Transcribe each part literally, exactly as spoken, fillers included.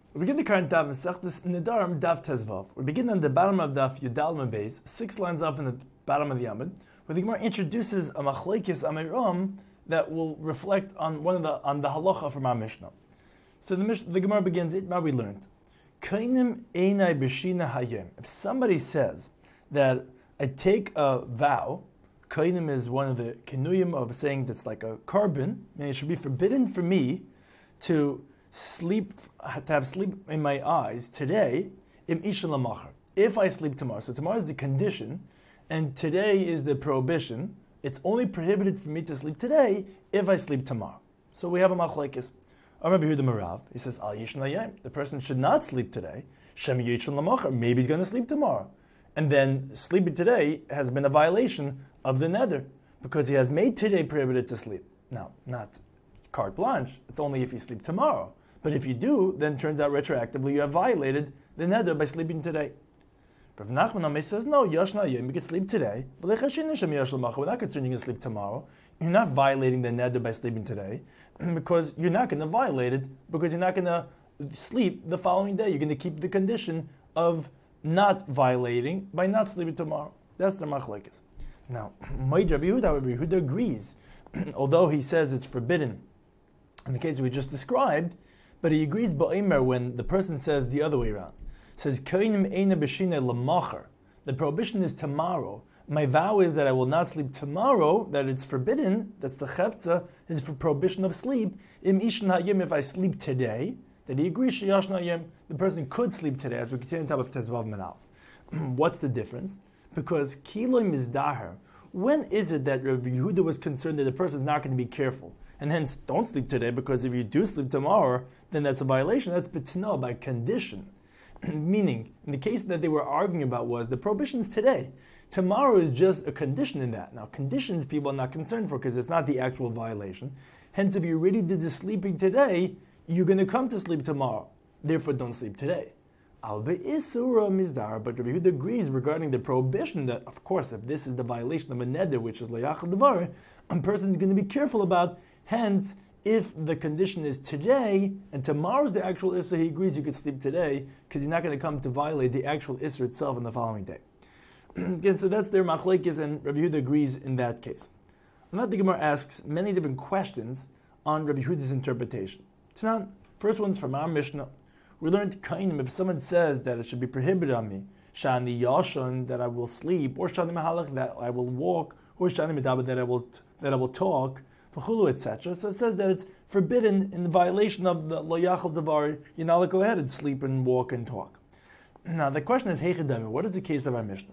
We begin the current daf Masechtas Nedarim daf Tezvav. We begin on the bottom of daf Yudal Mabez, six lines up in the bottom of the Amud, where the Gemara introduces a machlekes amiram that will reflect on one of the on the halacha from our Mishnah. So the Mishnah, the Gemara begins it. Now we learned, Kainim einai b'shina hayem. If somebody says that I take a vow, Kainim is one of the kenuyim of saying that's like a carbon, meaning it should be forbidden for me to sleep, to have sleep in my eyes today, im isha lamachar. If I sleep tomorrow, so tomorrow is the condition, and today is the prohibition. It's only prohibited for me to sleep today if I sleep tomorrow. So we have a machlekes. Rabbi Yehuda Marav, he says, Al yishn hayom. The person should not sleep today. Shem yishn lamachar. Maybe he's going to sleep tomorrow, and then sleeping today has been a violation of the neder because he has made today prohibited to sleep. Now, not carte blanche. It's only if you sleep tomorrow. But if you do, then it turns out retroactively you have violated the neder by sleeping today. Rav Nachman Amei says, no, yashna hayom, you can sleep today. We're not concerned you can sleep tomorrow. You're not violating the neder by sleeping today because you're not going to violate it because you're not going to sleep the following day. You're going to keep the condition of not violating by not sleeping tomorrow. That's the machlekes. Now, Rabbi Yehuda, Rabbi Yehuda agrees, although he says it's forbidden in the case we just described, but he agrees ba'omer when the person says the other way around. Says, Kainim eina b'shina lamachar. The prohibition is tomorrow. My vow is that I will not sleep tomorrow, that it's forbidden, that's the chefza, is for prohibition of sleep. Im ishan hayim, if I sleep today, that he agrees, sheyashna hayim, the person could sleep today, as we continue on top of Tezvav Menalf. What's the difference? Because kiloi mizdaher, when is it that Rabbi Yehuda was concerned that the person is not going to be careful? And hence, don't sleep today, because if you do sleep tomorrow, then that's a violation. That's bitna, by condition. Meaning, in the case that they were arguing about was, the prohibition is today. Tomorrow is just a condition in that. Now, conditions people are not concerned for, because it's not the actual violation. Hence, if you already did the sleeping today, you're going to come to sleep tomorrow. Therefore, don't sleep today. Al be'isura mizdar, but Rabbi Yehuda agrees regarding the prohibition that, of course, if this is the violation of a neder, which is layachal devar, a person is going to be careful about. Hence, if the condition is today, and tomorrow's the actual Isra, he agrees you could sleep today, because you're not going to come to violate the actual Isra itself on the following day. Again, so that's their machlekes, and Rabbi Yehuda agrees in that case. And that the Gemara asks many different questions on Rabbi Yehuda's interpretation. Tanan, first one's from our Mishnah. We learned kainim, if someone says that it should be prohibited on me, shani yashon, that I will sleep, or shani mahalach, that I will walk, or shani medaba, that I will that I will talk, et cetera. So it says that it's forbidden in the violation of the lo yachal davar. You're not allowed to go ahead and sleep and walk and talk. Now the question is, heichadami, what is the case of our Mishnah?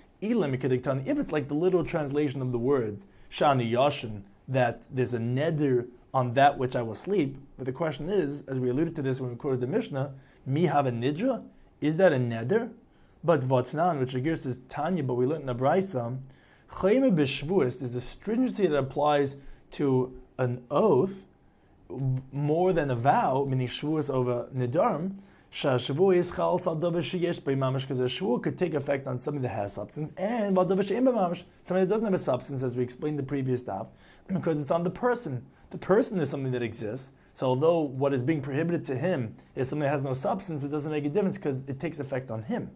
If it's like the literal translation of the words shani yashin, that there's a neder on that which I will sleep, but the question is, as we alluded to this when we quoted the Mishnah, mi have a nidra? Is that a neder? But vatznan, which again is Tanya, but we learned in the Braisa, chayme b'shvuas, there's a stringency that applies to an oath more than a vow, meaning shvuas over nidarim. Shashavu is chal saldavar sheyesh b'mamash, because a shvu could take effect on something that has substance, and valdavar she'im b'mamash, something that doesn't have a substance, as we explained the previous daf, because it's on the person. The person is something that exists. So although what is being prohibited to him is something that has no substance, it doesn't make a difference because it takes effect on him.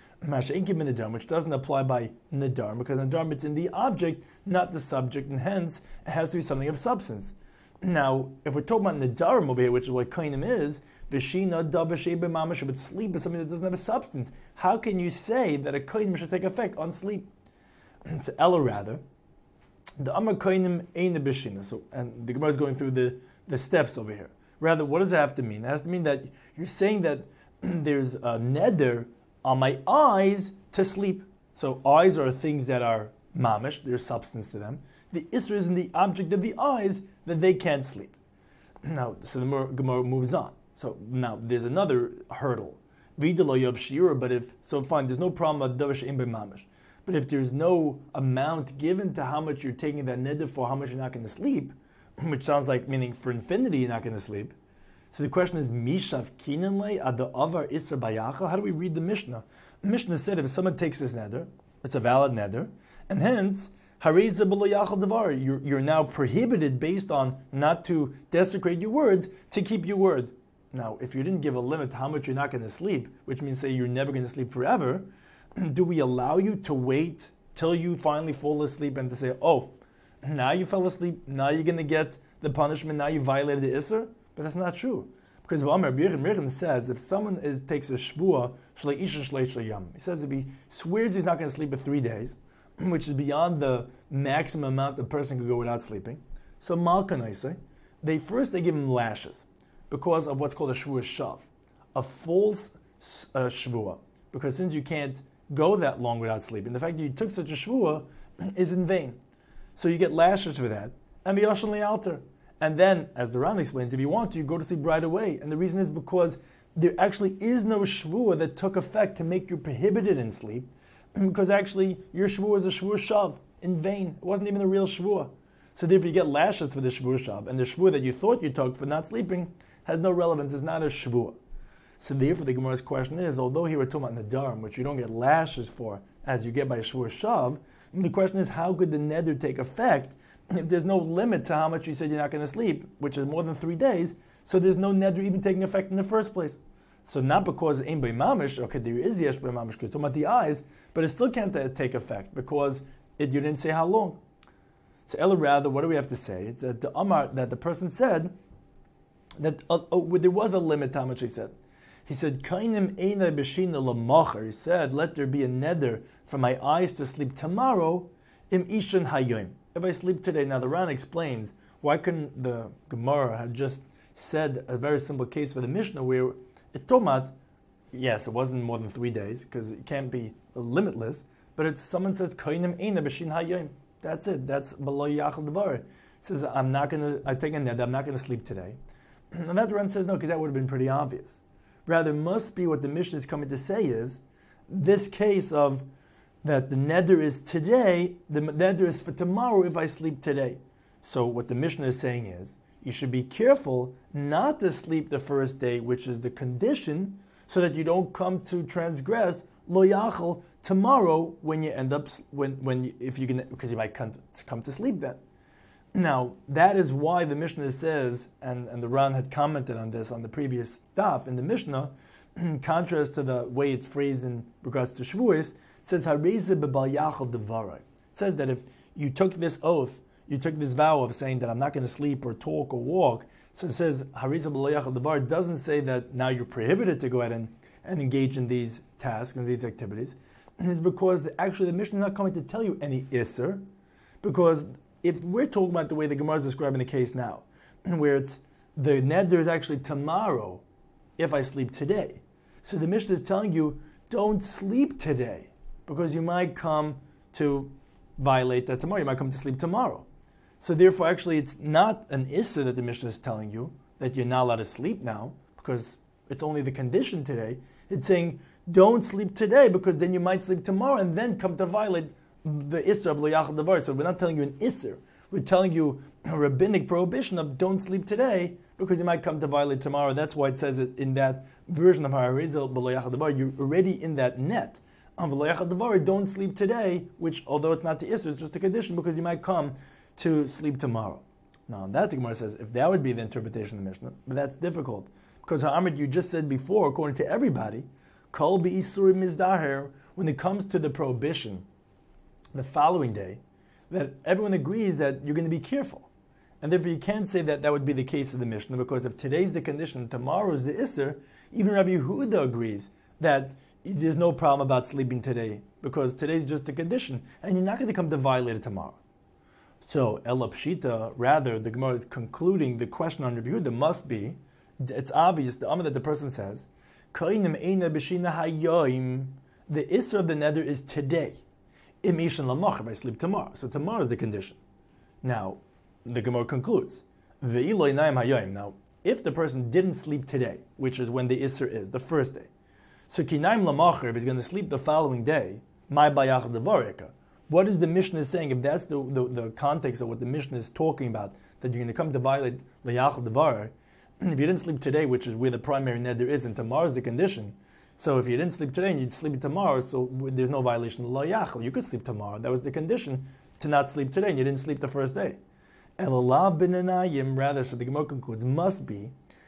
Which doesn't apply by nidar, because nidar it's in the object, not the subject, and hence it has to be something of substance. Now, if we're talking about nidarim over here, which is what kainim is, v'shina dabashei b'mamash, but sleep is something that doesn't have a substance. How can you say that a kainim should take effect on sleep? So Ella rather, the amar kainim ain't a b'shina. So, and the Gemara is going through the, the steps over here. Rather, what does it have to mean? It has to mean that you're saying that there's a neder on my eyes to sleep. So eyes are things that are mamish, there's substance to them. The isra is in the object of the eyes that they can't sleep. Now, so the Gemara moves on. So now there's another hurdle. But if, so fine, there's no problem about davar she'im b'mamish. But if there's no amount given to how much you're taking that neder for, how much you're not going to sleep, which sounds like meaning for infinity you're not going to sleep. So the question is, Mishav kinanle ad avar isra bayachal? How do we read the Mishnah? The Mishnah said if someone takes this neder, it's a valid neder, and hence hariza b'lo yachal davar. You're you're now prohibited based on not to desecrate your words to keep your word. Now, if you didn't give a limit to how much you're not going to sleep, which means say you're never going to sleep forever, do we allow you to wait till you finally fall asleep and to say, oh, now you fell asleep, now you're going to get the punishment, now you violated the Isser? But that's not true. Because Rabbi Yechon says if someone is, takes a shvua, shlei isha shlei shlei yam, he says if he swears he's not going to sleep for three days, which is beyond the maximum amount the person could go without sleeping, so malkanaisei, they first they give him lashes because of what's called a shvua shav, a false uh, shvua. Because since you can't go that long without sleeping, the fact that you took such a shvua is in vain. So you get lashes for that, and b'yashan li'alter. And then, as the Ran explains, if you want to, you go to sleep right away. And the reason is because there actually is no shvua that took effect to make you prohibited in sleep, because actually your shvua is a shvua shav, in vain. It wasn't even a real shvua. So therefore you get lashes for the shvua shav, and the shvua that you thought you took for not sleeping has no relevance, it's not a shvua. So therefore the Gemara's question is, although here we're talking about Nadarim, which you don't get lashes for, as you get by a shvua shav, the question is, how could the neder take effect if there's no limit to how much you said you're not going to sleep, which is more than three days, so there's no neder even taking effect in the first place. So not because ein by mamish, okay, there is yesh by mamish, because talking about the eyes, but it still can't uh, take effect because it, you didn't say how long. So Ella, rather, what do we have to say? It's that the Amar, that the person said that uh, oh, there was a limit to how much he said. He said, Kainim eina b'shina l'macher. He said, let there be a neder for my eyes to sleep tomorrow, im ishan hayoim. If I sleep today, now the Ran explains why couldn't the Gemara have just said a very simple case for the Mishnah where it's talking about, yes, it wasn't more than three days because it can't be limitless, but it's someone says Kainim eina b'shin hayoim. That's it. That's below yachal devar. Says I'm not gonna. I take a neder. I'm not gonna sleep today. And that Ran says no, because that would have been pretty obvious. Rather, must be what the Mishnah is coming to say is this case of that the neder is today, the neder is for tomorrow if I sleep today. So what the Mishnah is saying is, you should be careful not to sleep the first day, which is the condition, so that you don't come to transgress lo yachal tomorrow when you end up, when, when you, if you can, because you might come to, come to sleep then. Now, that is why the Mishnah says, and, and the Ran had commented on this on the previous daf in the Mishnah, in contrast to the way it's phrased in regards to Shavuos, it says, Hareze b'bal yachal devarai. It says that if you took this oath, you took this vow of saying that I'm not going to sleep or talk or walk, so it says, Hareze b'bal yachal devarai. It doesn't say that now you're prohibited to go ahead and, and engage in these tasks and these activities. And it's because the, actually the Mishnah is not coming to tell you any isser, because if we're talking about the way the Gemara is describing the case now, where it's the neder is actually tomorrow if I sleep today. So the Mishnah is telling you, don't sleep today, because you might come to violate that tomorrow. You might come to sleep tomorrow. So therefore, actually, it's not an issa that the Mishnah is telling you, that you're not allowed to sleep now, because it's only the condition today. It's saying, don't sleep today, because then you might sleep tomorrow, and then come to violate the issa of lo yachal devar. So we're not telling you an issa. We're telling you a rabbinic prohibition of don't sleep today, because you might come to violate tomorrow. That's why it says it in that version of Ha'arizal b'lo yachal devar. You're already in that net. On b'lo yachal devar, don't sleep today, which, although it's not the issue, it's just a condition, because you might come to sleep tomorrow. Now, that the Gemara says, if that would be the interpretation of the Mishnah, but that's difficult, because Ha'amid, you just said before, according to everybody, kol b'isur mizdaher, when it comes to the prohibition, the following day, that everyone agrees that you're going to be careful. And therefore you can't say that that would be the case of the Mishnah, because if today's the condition, tomorrow is the Isser, even Rabbi Yehuda agrees that there's no problem about sleeping today, because today's just the condition, and you're not going to come to violate it tomorrow. So, Ela Pshita, rather, the Gemara is concluding the question on Rabbi Yehuda must be, it's obvious, the Amr that the person says, Kainim eina b'shina hayoim, the Isser of the neder is today. Im ishan lamach, if I sleep tomorrow. So tomorrow is the condition. Now, the Gemara concludes, Ve'ilo inayim hayoim. Now, if the person didn't sleep today, which is when the Isser is, the first day, so kinayim lamacher, if he's going to sleep the following day, my bayach devareka. What is the Mishnah saying? If that's the, the, the context of what the Mishnah is talking about, that you're going to come to violate layach devar, if you didn't sleep today, which is where the primary neder is, and tomorrow is the condition, so if you didn't sleep today and you'd sleep tomorrow, so there's no violation of layach. You could sleep tomorrow. That was the condition, to not sleep today, and you didn't sleep the first day. Elallah bin anayim, rather, so the Gemara concludes, must be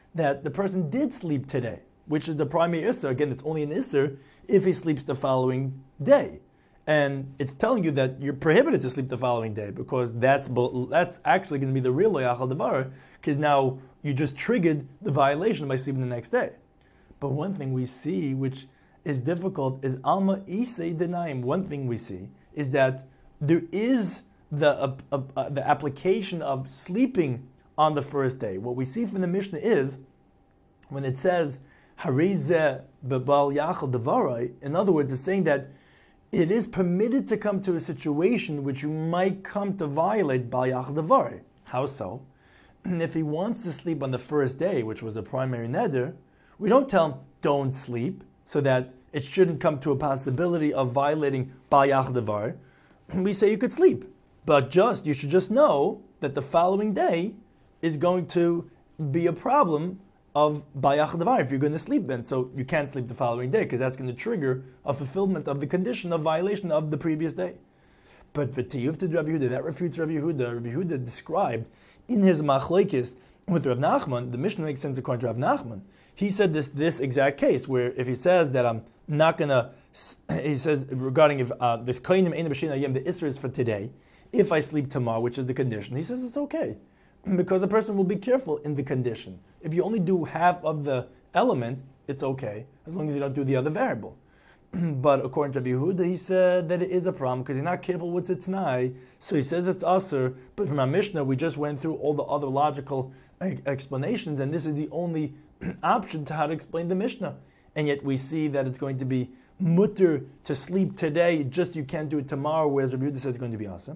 that the person did sleep today, which is the primary Isser. Again, it's only an Isser if he sleeps the following day. And it's telling you that you're prohibited to sleep the following day because that's that's actually going to be the real Lo Yachal Devar, because now you just triggered the violation by sleeping the next day. But one thing we see, which is difficult, is Alma Isei Denaim. One thing we see is that there is the uh, uh, uh, the application of sleeping on the first day. What we see from the Mishnah is when it says Harizeh bebal Yachal Devarai. In other words, it's saying that it is permitted to come to a situation which you might come to violate Bal Yachal Devarai. How so? And if he wants to sleep on the first day, which was the primary neder, we don't tell him don't sleep, so that it shouldn't come to a possibility of violating Bal Yachal Devarai. We say you could sleep, but just you should just know that the following day is going to be a problem of Bal Yachal Devarai if you're going to sleep then. So you can't sleep the following day because that's going to trigger a fulfillment of the condition of violation of the previous day. But v'tiyuv to Rabbi Yehuda, that refutes Rabbi Yehuda. Rabbi Yehuda described in his machlokes with Rav Nachman, the Mishnah makes sense according to Rav Nachman. He said this this exact case where if he says that I'm not going to, he says regarding if uh, this koinim ein b'shin hayom, the Isra is for today, if I sleep tomorrow, which is the condition, he says it's okay. Because a person will be careful in the condition. If you only do half of the element, it's okay, as long as you don't do the other variable. But according to Rabbi Yehuda, he said that it is a problem because you're not careful with its nai. So he says it's aser. But from our Mishnah, we just went through all the other logical explanations, and this is the only option to how to explain the Mishnah. And yet we see that it's going to be mutter to sleep today, just you can't do it tomorrow, whereas Rabbi Yehuda says it's going to be aser.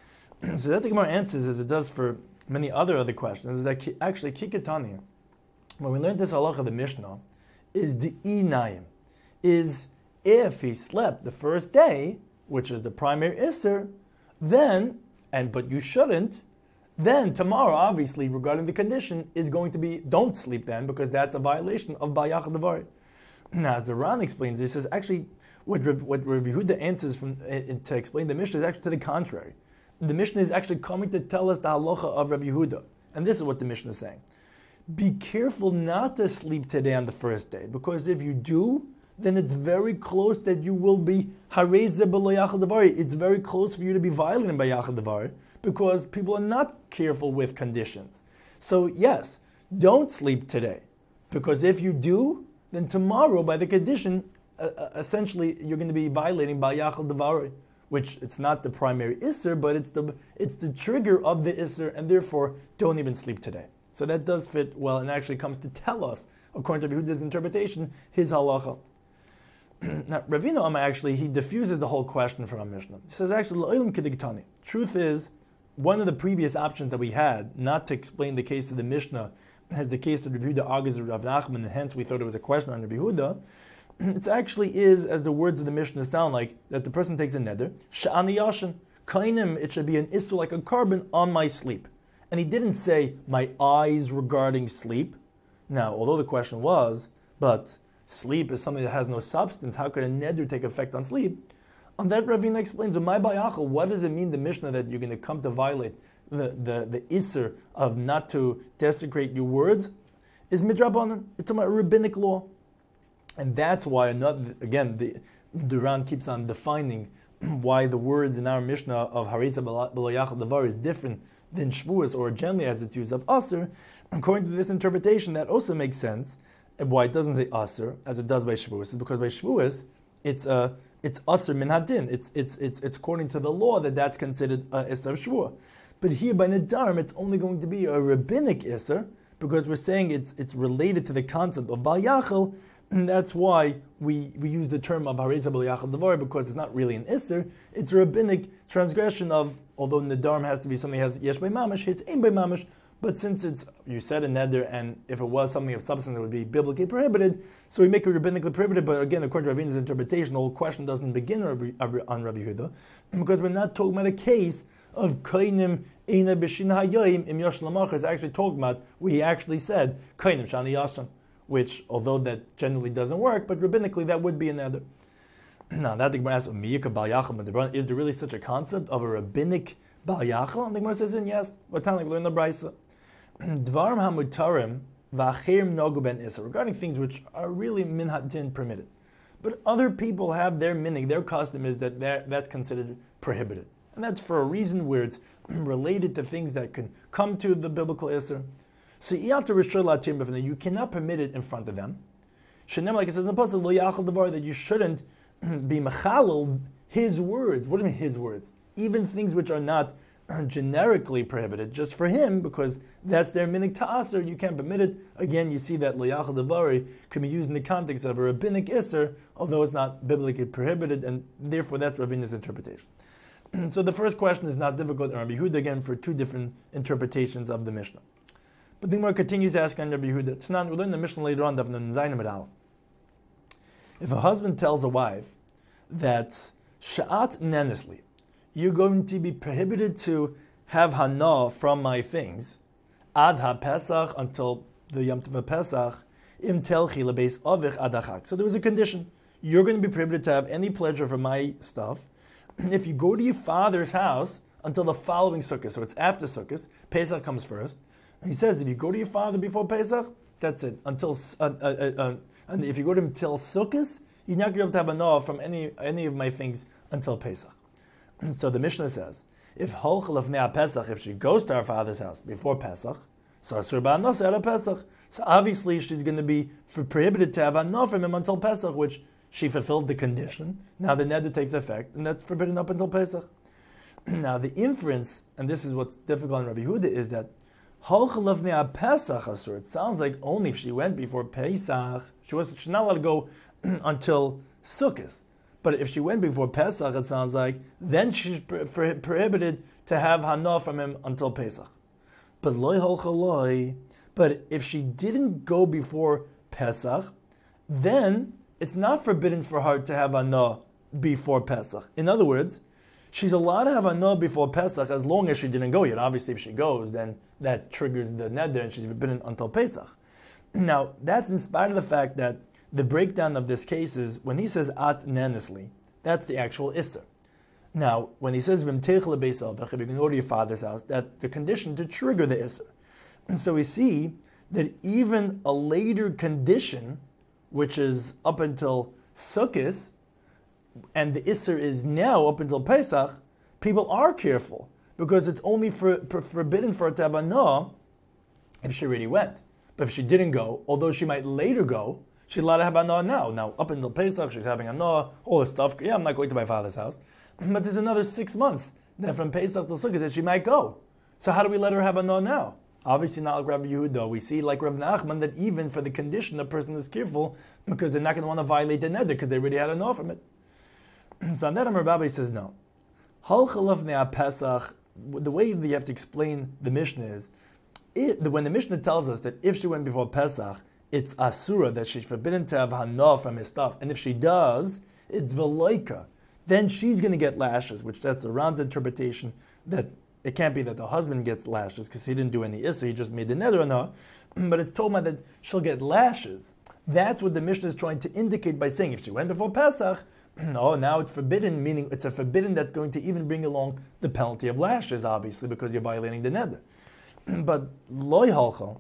So that the Gemara answers, as it does for many other other questions, is that ki- actually kikatani, when we learned this halacha, the Mishnah, is the inayim, is if he slept the first day, which is the primary Isser, then, and but you shouldn't, then tomorrow, obviously, regarding the condition, is going to be, don't sleep then, because that's a violation of Bal Yachal Devarai. Now, as the Ran explains, he says, actually, what, what Rabbi Yehuda answers from, uh, to explain the Mishnah is actually to the contrary. The Mishnah is actually coming to tell us the halacha of Rabbi Yehuda. And this is what the Mishnah is saying. Be careful not to sleep today on the first day, because if you do, then it's very close that you will be harezeh b'lo yachal devarai. It's very close for you to be violating by yachal devarai, because people are not careful with conditions. So yes, don't sleep today, because if you do, then tomorrow by the condition, uh, essentially you're going to be violating by yachal devarai, which it's not the primary isser, but it's the it's the trigger of the isser, and therefore don't even sleep today. So that does fit well, and actually comes to tell us, according to Yehuda's interpretation, his halacha. Now, Ravina Amma actually, he diffuses the whole question from our Mishnah. He says, actually, L'olam k'digtani. Truth is, one of the previous options that we had, not to explain the case of the Mishnah, as the case of Rabbi Yehuda argues with Rav Nachman, and hence we thought it was a question on Rabbi Yehuda. It actually is, as the words of the Mishnah sound like, that the person takes a neder, sha'ani yashin, kainim, it should be an issur like a carbon on my sleep. And he didn't say, my eyes regarding sleep. Now, although the question was, but sleep is something that has no substance, how could a neder take effect on sleep? On that, Ravina explains, my bayachal, what does it mean, the Mishnah, that you're going to come to violate the, the, the isser of not to desecrate your words? Is midrabanan. It's about rabbinic law. And that's why, another, again, the Duran keeps on defining why the words in our Mishnah of Harisa B'lo Yachal Devar is different than Shvuas, or generally as it's used of Aser. According to this interpretation, that also makes sense. And why it doesn't say Aser, as it does by Shvuas, is because by Shvuas, it's uh, it's Aser min hadin. It's, it's, it's, it's according to the law that that's considered a Isser Shvuah. But here by Nedarim, it's only going to be a rabbinic Isser, because we're saying it's it's related to the concept of Bal Yachal. And that's why we, we use the term of Hareza B'lo Yachal Devar, because it's not really an Isser, it's a rabbinic transgression of, although Nedarim has to be something that has Yesh by Mamash, it's Ein by Mamash, but since it's, you said a Neder, and if it was something of substance that would be biblically prohibited, so we make it rabbinically prohibited, but again, according to Ravina's interpretation, the whole question doesn't begin on Rabbi Yehuda, because we're not talking about a case of Kainim Eina B'shin Hayoim Im Yosh Lamachar. It's actually talking about, we actually said, Kainim Shani Yashan, which, although that generally doesn't work, but rabbinically that would be another. Now, that the Gemara asks, Miyika Bal Yachal, is there really such a concept of a rabbinic Bal Yachal? And the Gemara says, yes, what time like we learn the Brisa. Dvarim hamutarim v'acherim nogu ben iser, regarding things which are really minhat din permitted. But other people have their minig, their custom is that that's considered prohibited. And that's for a reason where it's related to things that can come to the biblical iser. So you cannot permit it in front of them. Like it says in the pasuk, lo yachal davar, that you shouldn't be mechalel his words. What do you mean his words? Even things which are not generically prohibited, just for him, because that's their minig ta'aser, you can't permit it. Again, you see that lo yachal davar can be used in the context of a rabbinic iser, although it's not biblically prohibited, and therefore that's Ravina's interpretation. So the first question is not difficult in Rabbi Yehuda, again, for two different interpretations of the Mishnah. But the Gemara continues asking on Rabbi Yehuda. It's not, we'll learn the Mishnah later on, Davnun Zayin Amud Aleph. If a husband tells a wife that sha'at nenisli, you're going to be prohibited to have hana from my things, ad ha-pesach, until the Yom Tov Pesach, im telchi lebeis avich ad hachag. So there was a condition. You're going to be prohibited to have any pleasure from my stuff if you go to your father's house until the following Sukkot. So it's after Sukkot. Pesach comes first. And he says, if you go to your father before Pesach, that's it. Until uh, uh, uh, and if you go to him till Sukkot, you're not going to be able to have a noah from any any of my things until Pesach. And so the Mishnah says, if holchel of nea Pesach, if she goes to her father's house before Pesach, so asur ba'anos at Pesach. So obviously she's going to be prohibited to have a noah from him until Pesach, which she fulfilled the condition. Now the neder takes effect, and that's forbidden up until Pesach. Now the inference, and this is what's difficult in Rabbi Yehuda, is that holchel nea Pesach asur. It sounds like only if she went before Pesach, she was she's not allowed to go until Sukkot. But if she went before Pesach, it sounds like then she's pro- pro- prohibited to have hana from him until Pesach. But loy holchel loy. But if she didn't go before Pesach, then it's not forbidden for her to have hana before Pesach. In other words, she's allowed to have hana before Pesach as long as she didn't go yet. Obviously, if she goes, then that triggers the neder and she's forbidden until Pesach. Now, that's in spite of the fact that the breakdown of this case is, when he says at nenisli, that's the actual isser. Now, when he says v'mteich lebeis avich, if you can go to your father's house, that's the condition to trigger the isser. And so we see that even a later condition, which is up until Sukkot, and the isser is now up until Pesach, people are careful, because it's only for, for, forbidden for her to have a no if she already went. But if she didn't go, although she might later go, she's allowed to have a no now. Now, up until Pesach, she's having a no, all this stuff. Yeah, I'm not going to my father's house. But there's another six months then from Pesach to Sukkot that she might go. So how do we let her have a no now? Obviously not like Rabbi Yehuda. We see like Rav Nachman that even for the condition, the person is careful because they're not going to want to violate the neder because they already had a no from it. So on that, Amar Babai says no. Halchalav ne'a Pesach, the way that you have to explain the Mishnah is, it, when the Mishnah tells us that if she went before Pesach, it's asura, that she's forbidden to have hana from his stuff, and if she does, it's veloika. Then she's going to get lashes, which that's the Ran's interpretation that it can't be that the husband gets lashes because he didn't do any issa, he just made the neder hana, but it's told me that she'll get lashes. That's what the Mishnah is trying to indicate by saying if she went before Pesach, no, now it's forbidden, meaning it's a forbidden that's going to even bring along the penalty of lashes, obviously, because you're violating the neder. But loy halcha,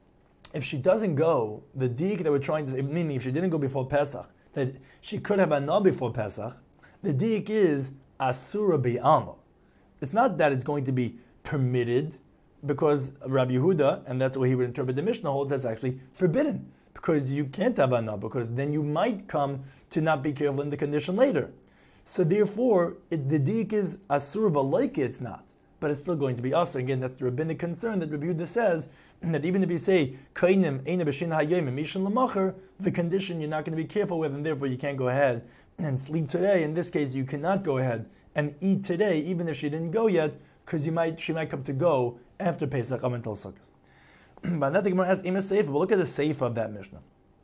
if she doesn't go, the dik that we're trying to say, meaning if she didn't go before Pesach, that she could have anah before Pesach, the dik is asura bi'alma. It's not that it's going to be permitted, because Rabbi Yehuda, and that's the way he would interpret the Mishnah, holds that's actually forbidden, because you can't have anah, because then you might come to not be careful in the condition later. So therefore, it, the dik is asur v'loike, it's not. But it's still going to be asur. Again, that's the rabbinic concern that Rabbi Yehuda says, that even if you say, kainim eina b'shin hayyim mishan l'macher, the condition you're not going to be careful with, and therefore you can't go ahead and sleep today. In this case, you cannot go ahead and eat today, even if she didn't go yet, because you might she might come to go after Pesach up until Sukkot. But that the Gemara has ima seifa. But look at the seifa of that Mishnah.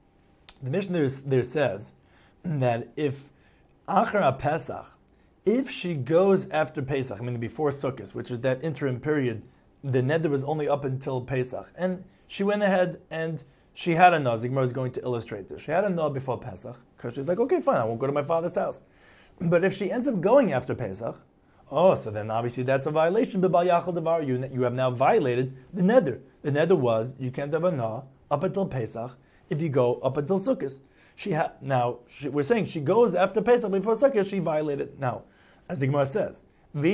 The Mishnah there, there says that if achar Pesach, if she goes after Pesach, I mean before Sukkot, which is that interim period, the neder was only up until Pesach, and she went ahead and she had a no. The Gemara is going to illustrate this. She had a no before Pesach because she's like, okay, fine, I won't go to my father's house. But if she ends up going after Pesach, oh, so then obviously that's a violation. B'bal yachal davar, you you have now violated the neder. The neder was you can't have a no up until Pesach if you go up until Sukkot. She ha- now she, we're saying she goes after Pesach before Sukkot. She violated. Now, as the Gemara says,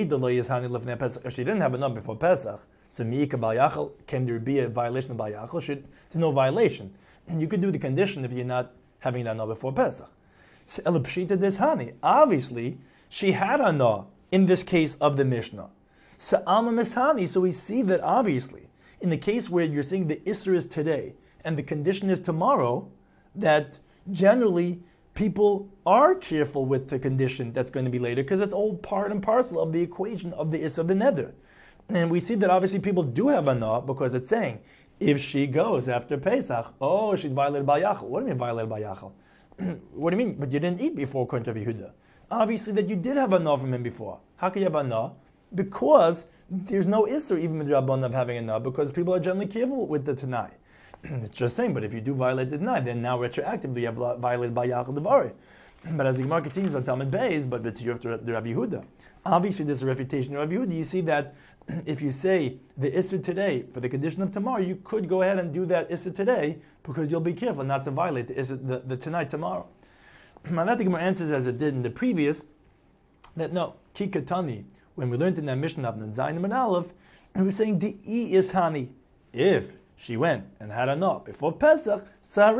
if she didn't have enough before Pesach, so miika bal yachal, can there be a violation of bal yachal? Should there's no violation, and you could do the condition if you're not having that enough before Pesach. So elapshita deshani. Obviously, she had enough in this case of the Mishnah. So alma mishani. So we see that obviously in the case where you're saying the isser is today and the condition is tomorrow, that generally people are careful with the condition that's going to be later because it's all part and parcel of the equation of the isser of the neder. And we see that obviously people do have anah because it's saying if she goes after Pesach, oh, she's violated bal yachal. What do you mean violated bal yachal? What do you mean? But you didn't eat before, according to Rabbi Yehuda. Obviously that you did have anah from him before. How can you have anah? Because there's no isser even with Rabban of having anah because people are generally careful with the Tanai. It's just saying, but if you do violate the Tanai, then now retroactively you have violated bal yachal devari. But as the Gemara continues on Talmud Beis, but to the Rabbi Yehuda, obviously there's a refutation of Rabbi Yehuda. You see that if you say the Isser today for the condition of tomorrow, you could go ahead and do that Isser today because you'll be careful not to violate the Isser, the, the tonight tomorrow. Now that the Gemara answers as it did in the previous, that no, Kikatani, when we learned in that Mishnah of Zayin and Aleph, we were saying the E is Hani. If she went and had enough before Pesach, so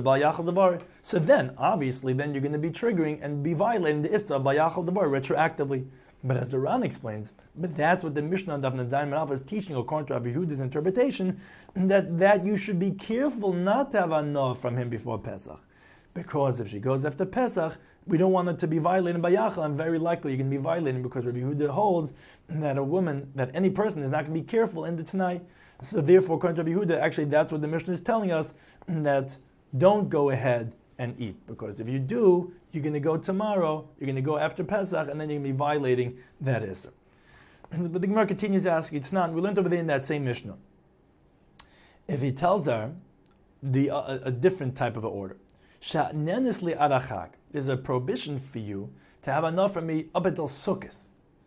then, obviously, then you're going to be triggering and be violating the Isser by Yachal Devar retroactively. But as the Ran explains, but that's what the Mishnah of Zayin and Aleph is teaching, according to Rabbi Yehuda's interpretation, that, that you should be careful not to have anah from him before Pesach. Because if she goes after Pesach, we don't want her to be violated by Yachal, and very likely you're going to be violating because Rabbi Yehuda holds that a woman, that any person is not going to be careful in the Tanai. So therefore, according to Rabbi Yehuda, actually that's what the Mishnah is telling us, that don't go ahead and eat. Because if you do, you're going to go tomorrow, you're going to go after Pesach, and then you're going to be violating that Isser. But the Gemara continues asking, it's not, we learned over there in that same Mishnah. If he tells her the uh, a different type of an order, Sha'nenis li arachag, there's a prohibition for you to have enough from me up until Sukkot.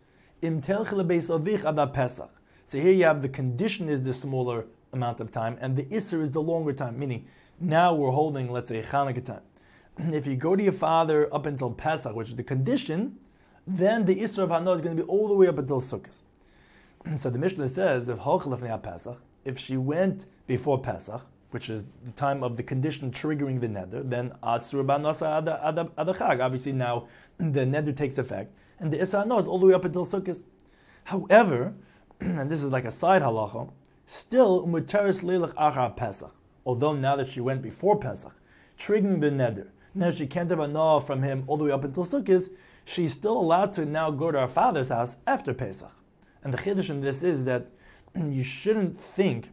Im telch lebeis avich ad Pesach. So here you have the condition is the smaller amount of time, and the Isser is the longer time, meaning now we're holding, let's say, Chanukah time. If you go to your father up until Pesach, which is the condition, then the Isser of Hanah is going to be all the way up until Sukkot. So the Mishnah says, if Halchalafnei Pesach, if she went before Pesach, which is the time of the condition triggering the neder, then Asur Banasa Adachag. Obviously now the neder takes effect, and the Isser Hanah is all the way up until Sukkot. However, and this is like a side halacha, still Umuteres Leilach Achar Pesach. Although now that she went before Pesach, triggering the neder, now she can't have anah from him all the way up until Sukkot, she's still allowed to now go to her father's house after Pesach. And the chiddush in this is that you shouldn't think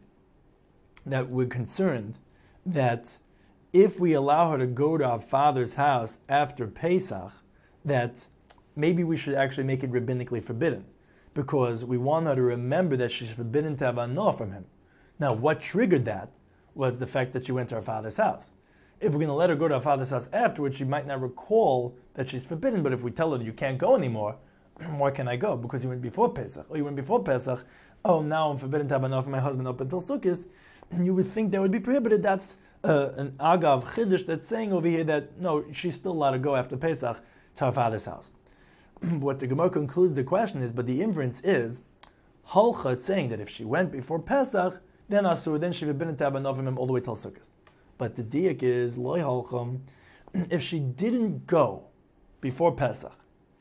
that we're concerned that if we allow her to go to our father's house after Pesach, that maybe we should actually make it rabbinically forbidden, because we want her to remember that she's forbidden to have anah from him. Now, what triggered that was the fact that she went to her father's house. If we're going to let her go to her father's house afterwards, she might not recall that she's forbidden, but if we tell her you can't go anymore, why can I go? Because you went before Pesach. Oh, you went before Pesach. Oh, now I'm forbidden to have enough for my husband up until Sukkot. And you would think that would be prohibited. That's uh, an agav chiddush that's saying over here that, no, she's still allowed to go after Pesach to her father's house. What the Gemara concludes the question is, but the inference is, halcha, it's saying that if she went before Pesach, then asur, then she would have been to have enough from him all the way till Sukkot. But the diak is, loy halcham, if she didn't go before Pesach,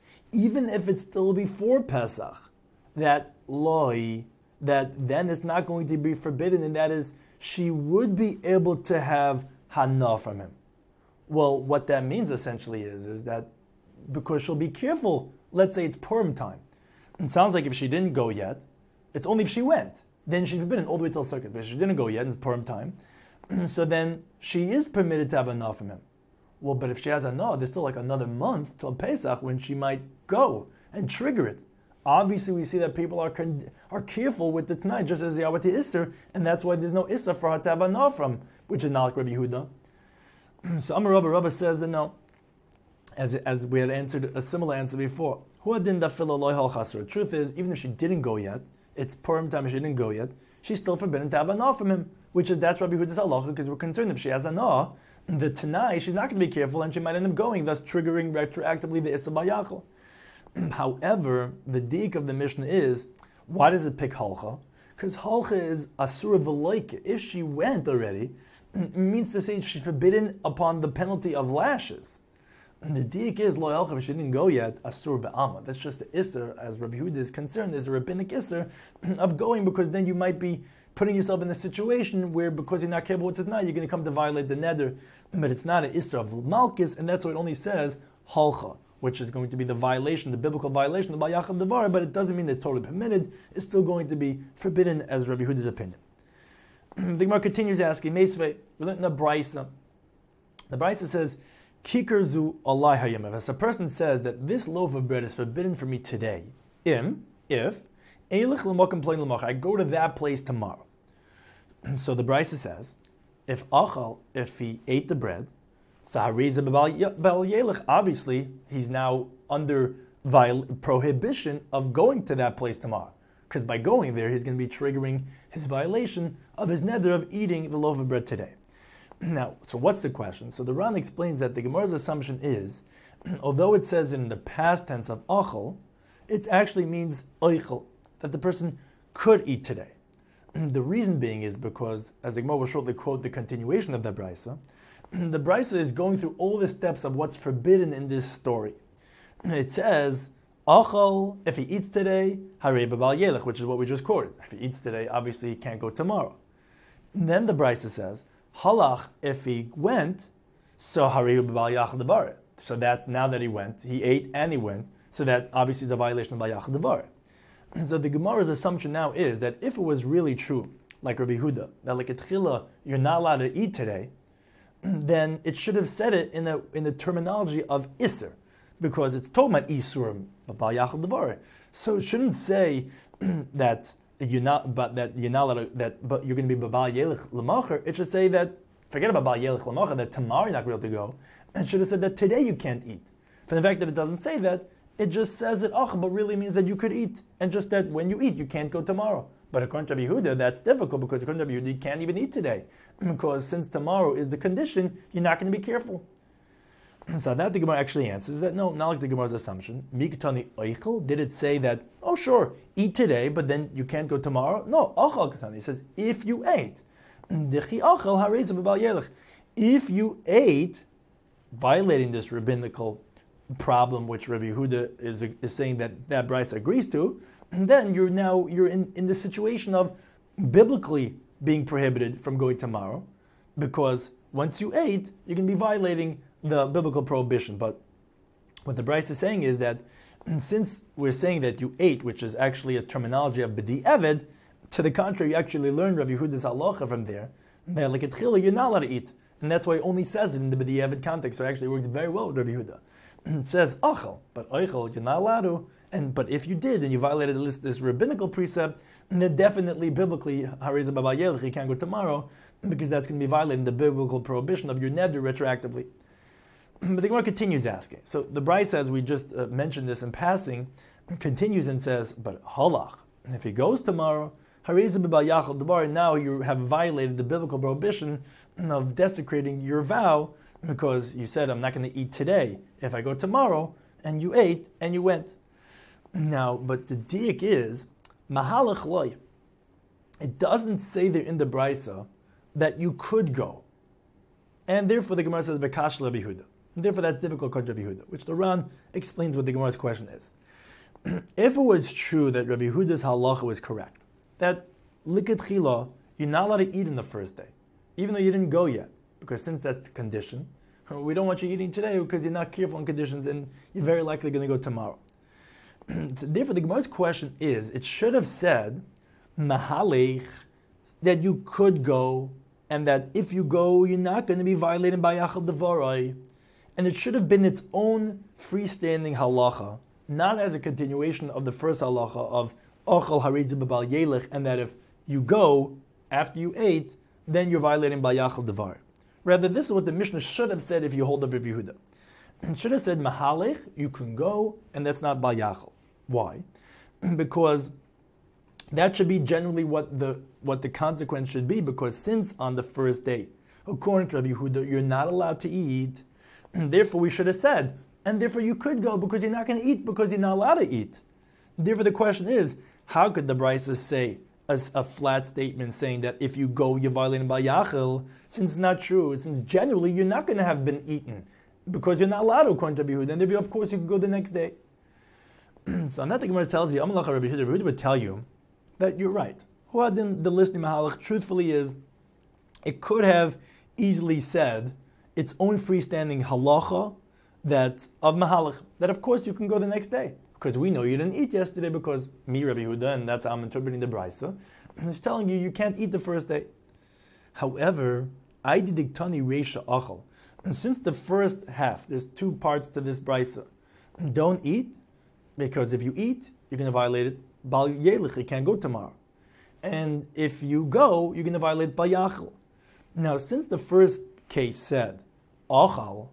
even if it's still before Pesach, that loy, that then it's not going to be forbidden, and that is, she would be able to have hana from him. Well, what that means essentially is, is that because she'll be careful, let's say it's Purim time. It sounds like if she didn't go yet, it's only if she went, then she's forbidden all the way till Sukkot. But if she didn't go yet, it's Purim time, so then she is permitted to have hana from him. Well, but if she has hana, there's still like another month till Pesach when she might go and trigger it. Obviously, we see that people are con- are careful with the Tanai, just as they are with the Isser, and that's why there's no Isser for her to have hana from, which is not like Rabbi Yehuda. So Amar Rava, Rava says that no, as as we had answered a similar answer before. The truth is, even if she didn't go yet, it's Purim time, she didn't go yet, she's still forbidden to have hana from him. which is that's Rabbi Yehuda's halacha, because we're concerned if she has anah, the Tanai, she's not going to be careful and she might end up going, thus triggering retroactively the Issa Bayachal. However, the dik of the Mishnah is, why does it pick halcha? Because halcha is asura v'loike. If she went already, it means to say she's forbidden upon the penalty of lashes. And the dik is lo halcha, if she didn't go yet, asur be'ama. That's just the isser, as Rabbi Yehuda is concerned, there's a rabbinic isser of going, because then you might be putting yourself in a situation where, because you're not careful what's at night, you're going to come to violate the neder. But it's not an isser of malchus, and that's why it only says halcha, which is going to be the violation, the biblical violation of Bayachal Devar, but it doesn't mean that it's totally permitted. It's still going to be forbidden, as Rabbi Yehuda's opinion. The Gemara continues asking, Meisvei, we learned in the Brisa. The Brisa says, Kikar zu alai hayemev. As a person says that this loaf of bread is forbidden for me today, im, if, eilich l'makom plein l'mach, I go to that place tomorrow. So the Brisa says, if achal, if he ate the bread, obviously he's now under viol- prohibition of going to that place tomorrow. Because by going there, he's going to be triggering his violation of his neder of eating the loaf of bread today. Now, so what's the question? So the Ran explains that the Gemara's assumption is, although it says in the past tense of achal, it actually means oichel, that the person could eat today. The reason being is because, as the Gemara will shortly quote the continuation of that Brisa, the Brisa is going through all the steps of what's forbidden in this story. It says, Achal, if he eats today, Harei Babal Yelech, which is what we just quoted. If he eats today, obviously he can't go tomorrow. And then the Brisa says, Halach, if he went, so Harei Babal Yachal Devar. So that's, now that he went, he ate and he went, so that obviously is a violation of Bayachal Devar. So the Gemara's assumption now is that if it was really true, like Rabbi Yehuda, that like at Chila, you're not allowed to eat today, then it should have said it in a in the terminology of Isser, because it's told about Isurim, Babal Yachal Devar. So it shouldn't say that you're not, but that you're not allowed to, that but you're going to be Babal Yelech L'macher. It should say that, forget about Babal Yelech L'macher, that tomorrow you're not going to be able to go. And it should have said that today you can't eat. For the fact that it doesn't say that, it just says it, ach, but really means that you could eat, and just that when you eat, you can't go tomorrow. But according to Rabbi Yehuda, that's difficult, because according to Rabbi Yehuda, you can't even eat today, because since tomorrow is the condition, you're not going to be careful. So that the Gemara actually answers that no, not like the Gemara's assumption. Miktani oichel, did it say that, oh sure, eat today, but then you can't go tomorrow? No, achal katani, it says, if you ate. If you ate, violating this rabbinical problem, which Rabbi Yehuda is, is saying that that Bryce agrees to, and then you're now you're in, in the situation of biblically being prohibited from going tomorrow, because once you ate, you can be violating the biblical prohibition. But what the Bryce is saying is that since we're saying that you ate, which is actually a terminology of b'di eved, to the contrary, you actually learn Rabbi Yehuda's halacha from there, that like at Chila, you're not allowed to eat. And that's why it only says it in the b'di eved context, so it actually works very well with Rabbi Yehuda. It says achal, but oichel, you're not allowed to. And but if you did, and you violated this, this rabbinical precept, then definitely biblically, hareza baba yelech, you can't go tomorrow, because that's going to be violating the biblical prohibition of your neder retroactively. But the Gemara continues asking. So the Bryce, as we just uh, mentioned this in passing, continues and says, but halach, if he goes tomorrow, hareza baba yachal devar, now you have violated the biblical prohibition of desecrating your vow, because you said, I'm not going to eat today. If I go tomorrow, and you ate, and you went. Now, but the diak is, mahalach loy. It doesn't say there in the Brisa that you could go. And therefore the Gemara says, Bekash Rabbi Yehuda. And therefore that's difficult to Rabbi Yehuda, which the Ran explains what the Gemara's question is. If it was true that Rabbi Yehuda's halacha was correct, that likat chila, you're not allowed to eat in the first day, even though you didn't go yet, because since that's the condition, we don't want you eating today because you're not careful in conditions and you're very likely going to go tomorrow. Therefore, the Gemara's question is, it should have said, mahalech, that you could go, and that if you go, you're not going to be violated by Yachal Devarai. And it should have been its own freestanding halacha, not as a continuation of the first halacha of Ochal Haridza Babal Yelech, and that if you go after you ate, then you're violating by Yachal Devar. Rather, this is what the Mishnah should have said if you hold up Rabbi Yehuda. It should have said, mahalech, you can go, and that's not Bal Yachal. Why? Because That should be generally what the what the consequence should be, because since on the first day, according to Rabbi Yehuda, you're not allowed to eat, and therefore we should have said, and therefore you could go because you're not going to eat because you're not allowed to eat. Therefore the question is, how could the Brisa say a, a flat statement saying that if you go, you're violating by Yachil, since it's not true, since generally you're not going to have been eaten, because you're not allowed to, according to Rabbi Yehuda, and therefore of course you can go the next day. So on that the Gemara tells you, Amalach Rabbi Yehuda, Rabbi Yehuda would tell you that you're right. Huadin, the listening mahalach, truthfully is, it could have easily said its own freestanding halacha that of mahalach, that of course you can go the next day, because we know you didn't eat yesterday, because me, Rabbi Yehuda, and that's how I'm interpreting the Brisa, is telling you you can't eat the first day. However, I didiktani reisha achal, and since the first half, there's two parts to this Brisa. Don't eat, because if you eat, you're going to violate it. Bal Yelich, you can't go tomorrow. And if you go, you're going to violate Bal Yachal. Now, since the first case said, Achal,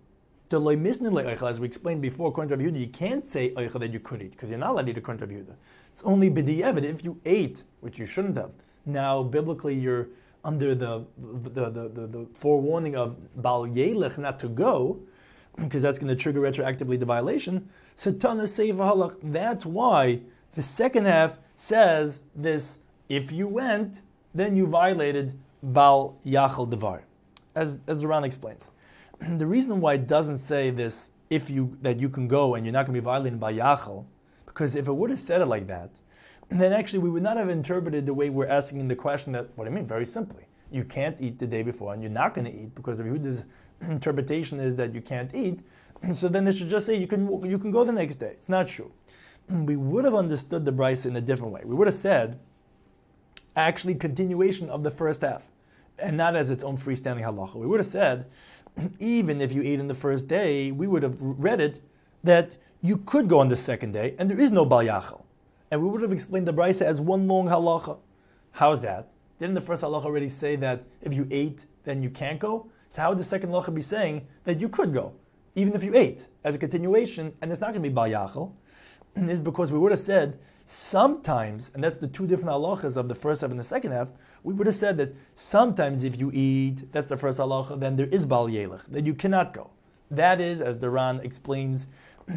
as we explained before, according to Rabbi Yehuda, you can't say Eichel that you could eat, because you're not allowed to eat according to Rabbi Yehuda. It's only B'di'evet, if you ate, which you shouldn't have. Now, biblically, you're under the the, the, the, the forewarning of Bal Yelich not to go, because that's going to trigger retroactively the violation. Satana Sefer Halach. That's why the second half says this: if you went, then you violated Bal Yachal Devar, as as the Ran explains. The reason why it doesn't say this, if you that you can go and you're not going to be violating Bal Yachal, because if it would have said it like that, then actually we would not have interpreted the way we're asking in the question. That what I mean, very simply, you can't eat the day before, and you're not going to eat because Rabbi Yehuda's interpretation is that you can't eat. So then they should just say you can you can go the next day. It's not true. We would have understood the Brisa in a different way. We would have said, actually, continuation of the first half, and not as its own freestanding halacha. We would have said, even if you ate on the first day, we would have read it that you could go on the second day, and there is no Bal Yachal. And we would have explained the Brisa as one long halacha. How's that? Didn't the first halacha already say that if you ate, then you can't go? So how would the second halacha be saying that you could go, even if you ate, as a continuation, and it's not going to be Bal Yachal? And this is because we would have said sometimes, and that's the two different halachas of the first half and the second half, we would have said that sometimes if you eat, that's the first halacha, then there is Bal Yelech, that you cannot go. That is, as the Ran explains,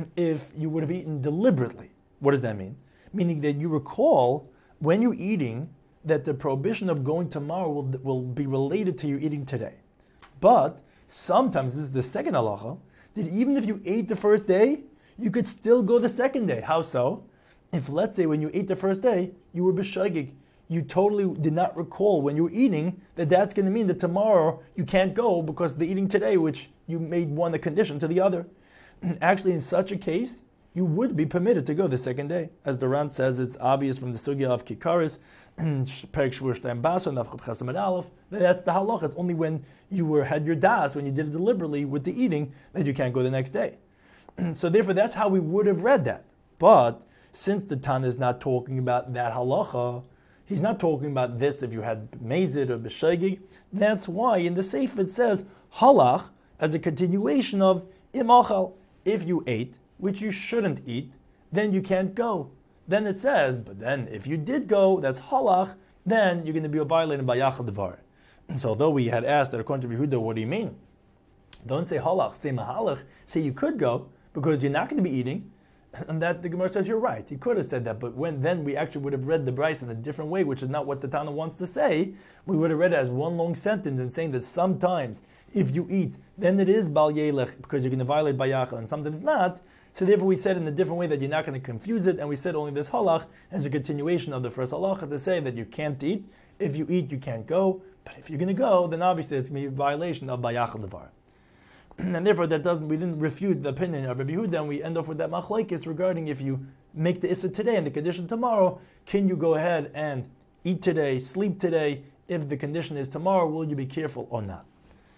if you would have eaten deliberately. What does that mean? Meaning that you recall, when you're eating, that the prohibition of going tomorrow will, will be related to your eating today. But sometimes, this is the second halacha, that even if you ate the first day, you could still go the second day. How so? If, let's say, when you ate the first day, you were b'shagig, you totally did not recall when you were eating that that's going to mean that tomorrow you can't go because of the eating today, which you made one a condition to the other. Actually, in such a case, you would be permitted to go the second day. As the Ran says, it's obvious from the sugya of Kikaris, and Perek Shvur Shtayim Basa, and Avchab Chesam and Aleph, that that's the halacha. It's only when you were had your das, when you did it deliberately with the eating, that you can't go the next day. So therefore, that's how we would have read that. But since the Tana is not talking about that halacha, he's not talking about this if you had mezid or b'shagig. That's why in the Sefer it says halach as a continuation of imachal. If you ate, which you shouldn't eat, then you can't go. Then it says, but then if you did go, that's halach, then you're going to be violated by Yachal Devar. So although we had asked that according to Yehuda, what do you mean? Don't say halach, say mahalach, say you could go, because you're not going to be eating. And that the Gemara says you're right. He could have said that, but when then we actually would have read the Brisa in a different way, which is not what the Tana wants to say. We would have read it as one long sentence and saying that sometimes if you eat, then it is Bal Yelech because you're going to violate Bayachal, and sometimes not. So therefore we said in a different way that you're not going to confuse it, and we said only this halach as a continuation of the first halacha to say that you can't eat. If you eat, you can't go. But if you're going to go, then obviously it's going to be a violation of Bayachal Devar. And therefore, that doesn't. We didn't refute the opinion of Rabbi Yehuda, and we end off with that machlokes regarding if you make the issa today and the condition tomorrow, can you go ahead and eat today, sleep today? If the condition is tomorrow, will you be careful or not?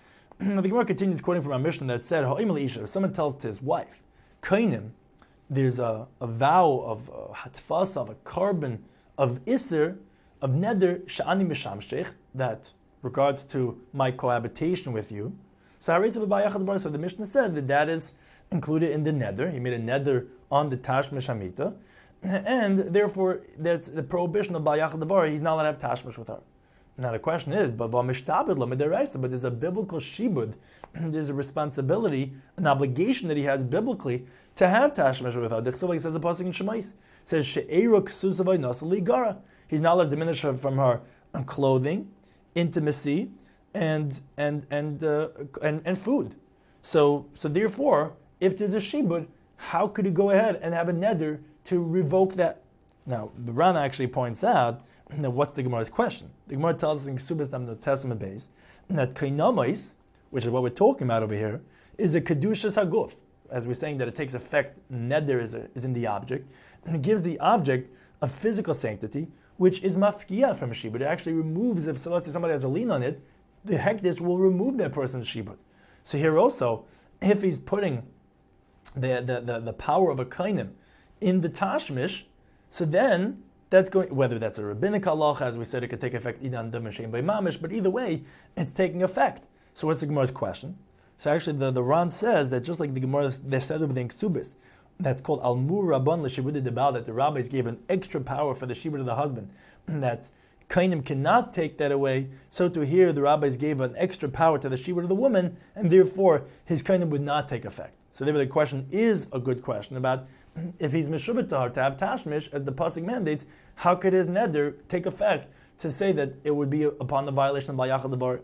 Now the Gemara continues quoting from our Mishnah that said, if someone tells to his wife, kainim, there's a, a vow of hatfas, of a carbon of isser, of neder sha'ani mishamshech, that regards to my cohabitation with you. So the Mishnah said that that is included in the neder. He made a neder on the Tash Mishamita. and therefore that's the prohibition of Bal Yachad Devar. He's not allowed to have tashmish with her. Now the question is, but but there's a biblical shibud, there's a responsibility, an obligation that he has biblically to have tashmish with her. The Chesed says the pasuk in Shemais says she'eru k'susavay nasali gara. He's not allowed to diminish her from her clothing, intimacy, and and and uh, and and food. So so therefore, if there's a shibud, how could he go ahead and have a neder to revoke that? Now the Rana actually points out. Now, what's the Gemara's question? The Gemara tells us in Kesubas Dam Testament base that kainamais, which is what we're talking about over here, is a kedushas haguf. As we're saying that it takes effect, neder is, a, is in the object, and it gives the object a physical sanctity, which is mafkiyah from a shibud. It actually removes, if so, let's say somebody has a lien on it, the hekdesh will remove that person's shibud. So here also, if he's putting the the, the, the power of a kainim in the tashmish, so then that's going, whether that's a rabbinic halacha, as we said, it could take effect either on dam shein by mamish, but either way, it's taking effect. So what's the Gemara's question? So actually, the, the Ran says that just like the Gemara that says over the Ksubis, that's called almur rabban l'shibud debal, that the rabbis gave an extra power for the shibud of the husband, that kainim cannot take that away. So to here, the rabbis gave an extra power to the shibud of the woman, and therefore his kainim would not take effect. So therefore, the question is a good question about if he's meshubet to her to have tashmish, as the pasuk mandates, how could his neder take effect to say that it would be upon the violation of Bal Yachad Devar?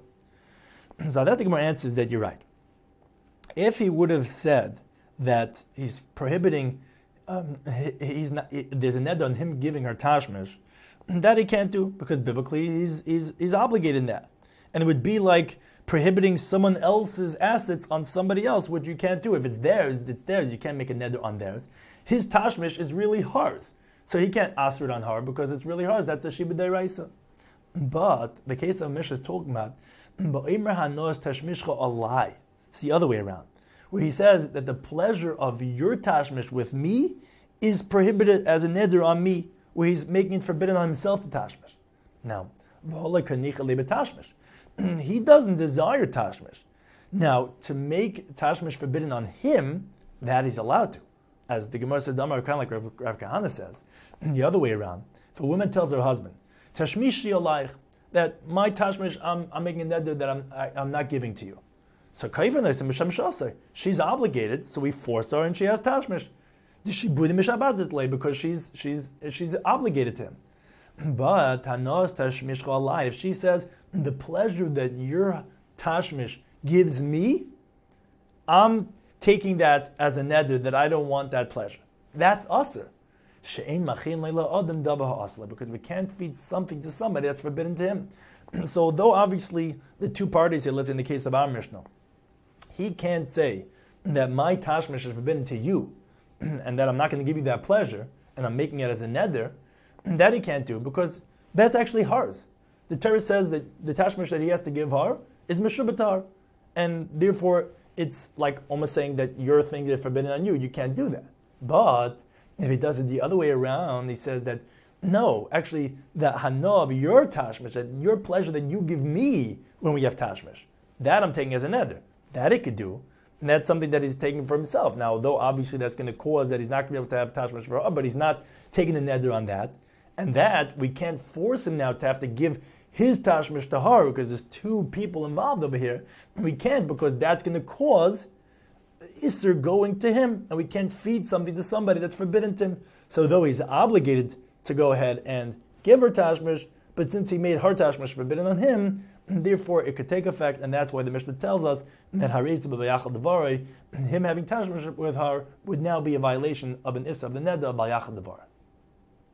So that the Gemara answers that you're right. If he would have said that he's prohibiting, um, he, he's not, he, there's a neder on him giving her tashmish, that he can't do because biblically he's, he's he's obligated in that, and it would be like prohibiting someone else's assets on somebody else, which you can't do. If it's theirs, it's theirs. You can't make a neder on theirs. His tashmish is really hers, so he can't ask it on her because it's really hers. That's the shibud deraisa. But the case of Mishnah is talking about ba'imra hanos tashmishcha alai. It's the other way around, where he says that the pleasure of your tashmish with me is prohibited as a neder on me, where he's making it forbidden on himself to tashmish. Now, he doesn't desire tashmish. Now, to make tashmish forbidden on him, that he's allowed to. As the Gemara says, kind of like Rav, Rav Kahana says, the other way around. If a woman tells her husband, Tashmishi alayich, that my tashmish, I'm, I'm making a neder that I'm, I, I'm not giving to you. So she's obligated, so we force her and she has tashmish. Because she's she's she's obligated to him. But if she says, the pleasure that your tashmish gives me, I'm taking that as a neder that I don't want that pleasure. That's aser. Because we can't feed something to somebody that's forbidden to him. So although obviously the two parties here, let's say in the case of our Mishnah, he can't say that my tashmish is forbidden to you, and that I'm not going to give you that pleasure, and I'm making it as a neder, that he can't do, because that's actually hers. The Torah says that the tashmish that he has to give her is mishubatar, and therefore it's like almost saying that your thing is forbidden on you. You can't do that. But if he does it the other way around, he says that no, actually the hana of your tashmish, that your pleasure that you give me when we have tashmish, that I'm taking as a neder. That he could do. And that's something that he's taking for himself. Now, though obviously that's going to cause that he's not going to be able to have tashmish for her, but he's not taking the neder on that. And that, we can't force him now to have to give his tashmish to her, because there's two people involved over here. We can't, because that's going to cause Isser going to him, and we can't feed something to somebody that's forbidden to him. So though he's obligated to go ahead and give her tashmish, but since he made her tashmish forbidden on him, therefore it could take effect, and that's why the Mishnah tells us that Harez b'Bayachal Devarei, him having tashmish with her would now be a violation of an Issa of the Neder of Bayachal Devarei.